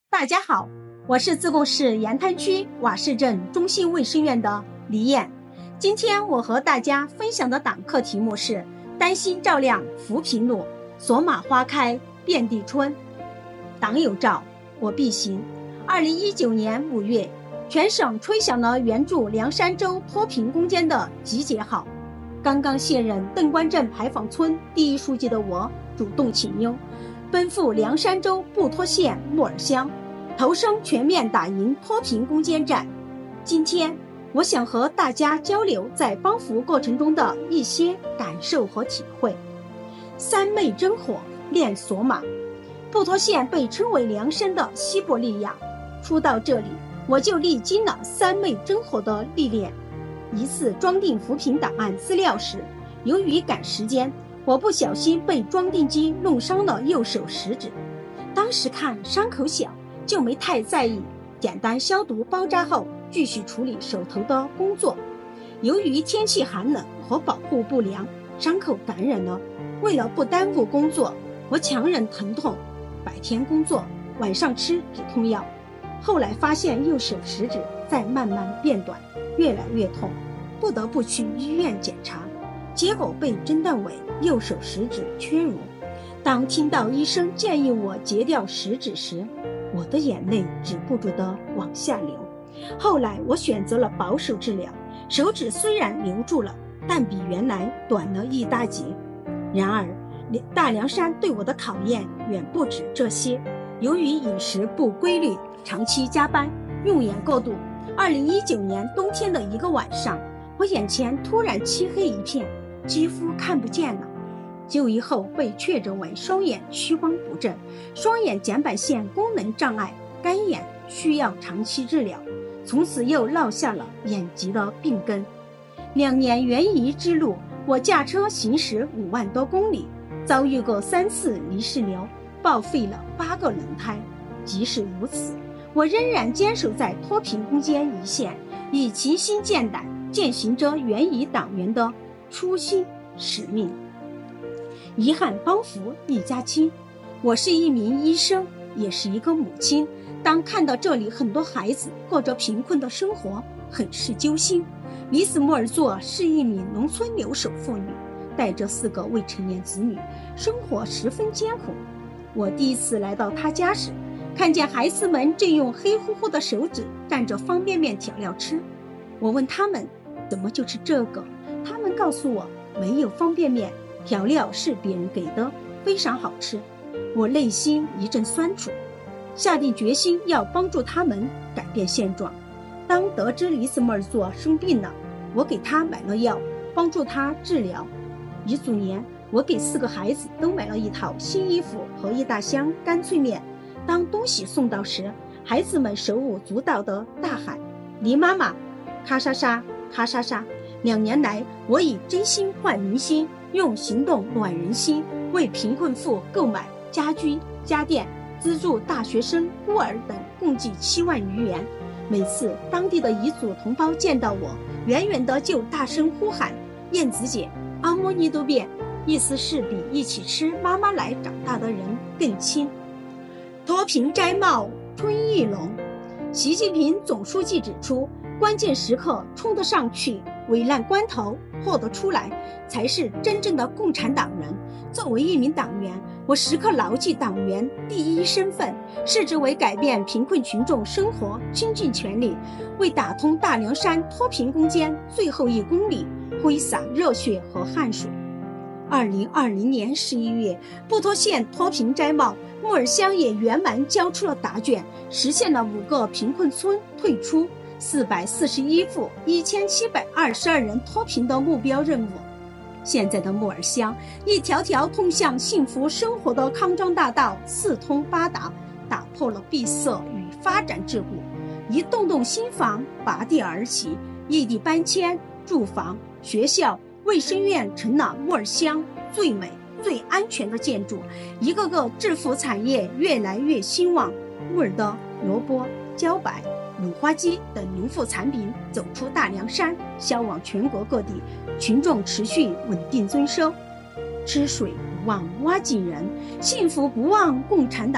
大家好，我是自贡市盐滩区瓦市镇中心卫生院的李艳。今天我和大家分享的党课题目是丹心照亮扶贫路，索马花开遍地春。党有诏，我必行。2019年5月，全省吹响了援助凉山州脱贫攻坚的集结号。刚刚卸任邓关镇牌坊村第一书记的我，主动请缨，奔赴凉山州布托县木尔乡，投身全面打赢脱贫攻坚战。今天我想和大家交流在帮扶过程中的一些感受和体会。三昧真火炼索马。布托县被称为凉山的西伯利亚，初到这里我就历经了三昧真火的历练。一次装订扶贫档案资料时，由于赶时间，我不小心被装订机弄伤了右手食指。当时看伤口小，就没太在意，简单消毒包扎后继续处理手头的工作。由于天气寒冷和保护不良，伤口感染了。为了不耽误工作，我强忍疼痛，白天工作，晚上吃止痛药。后来发现右手食指在慢慢变短，越来越痛，不得不去医院检查，结果被诊断为右手食指缺乳。当听到医生建议我截掉食指时，我的眼泪止不住地往下流。后来我选择了保守治疗，手指虽然留住了，但比原来短了一大截。然而大凉山对我的考验远不止这些。由于饮食不规律，长期加班，用眼过度，2019年冬天的一个晚上，我眼前突然漆黑一片，几乎看不见了。就医后被确诊为双眼屈光不正，双眼睑板腺功能障碍，干眼，需要长期治疗。从此又落下了眼疾的病根。2年援彝之路，我驾车行驶5万多公里，遭遇过3次泥石流，报废了8个轮胎。即使如此，我仍然坚守在脱贫攻坚一线，以齐心健胆践行着援彝党员的初心使命。遗憾帮扶一家亲。我是一名医生，也是一个母亲。当看到这里很多孩子过着贫困的生活，很是揪心。李斯莫尔佐是一名农村留守妇女，带着4个未成年子女，生活十分艰苦。我第一次来到她家时，看见孩子们正用黑乎乎的手指蘸着方便面调料吃。我问他们怎么就吃这个，他们告诉我没有方便面，调料是别人给的，非常好吃。我内心一阵酸楚，下定决心要帮助他们改变现状。当得知李斯莫尔佐生病了，我给他买了药，帮助他治疗。一组年，我给4个孩子都买了一套新衣服和一大箱干脆面。当东西送到时，孩子们手舞足蹈地大喊黎妈妈，咔嚓嚓咔嚓嚓。2年来，我以真心换人心，用行动暖人心，为贫困户购买家居家电，资助大学生孤儿等共计7万余元。每次当地的彝族同胞见到我，远远的就大声呼喊燕子姐，阿莫尼都变，意思是比一起吃妈妈奶长大的人更亲。脱贫摘帽春意浓。习近平总书记指出，关键时刻冲得上去，危难关头豁得出来，才是真正的共产党人。作为一名党员，我时刻牢记党员第一身份，视之为改变贫困群众生活，倾尽全力为打通大凉山脱贫攻坚最后1公里挥洒热血和汗水。2020年11月，布托县脱贫摘帽，木尔乡也圆满交出了答卷，实现了5个贫困村退出、441户、1722人脱贫的目标任务。现在的木尔乡，一条条通向幸福生活的康庄大道四通八达，打破了闭塞与发展桎梏，一栋栋新房拔地而起，异地搬迁，住房、学校、卫生院成了木尔乡最美最安全的建筑，一个个致富产业越来越兴旺。木尔的萝卜、茭白、鲁花鸡等农副产品走出大凉山，销往全国各地，群众持续稳定增收。吃水不忘挖井人，幸福不忘共产党。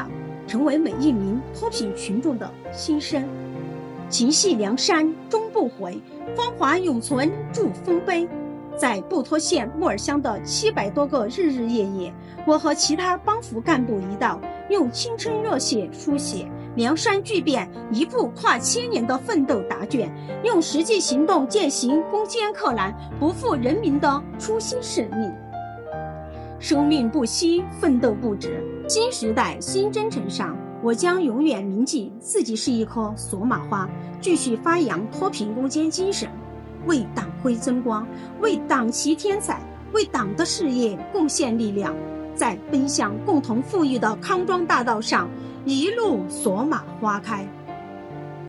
成为每一名脱贫群众的心声。情系梁山终不悔，芳华永存祝丰碑。在布托县木尔乡的700多个日日夜夜，我和其他帮扶干部一道，用青春热血书写梁山巨变一部跨千年的奋斗答卷，用实际行动践行攻坚克难、不负人民的初心使命。生命不息，奋斗不止。新时代新征程上，我将永远铭记自己是一棵索玛花，继续发扬脱贫攻坚精神，为党徽增光，为党旗添彩，为党的事业贡献力量，在奔向共同富裕的康庄大道上，一路索玛花开。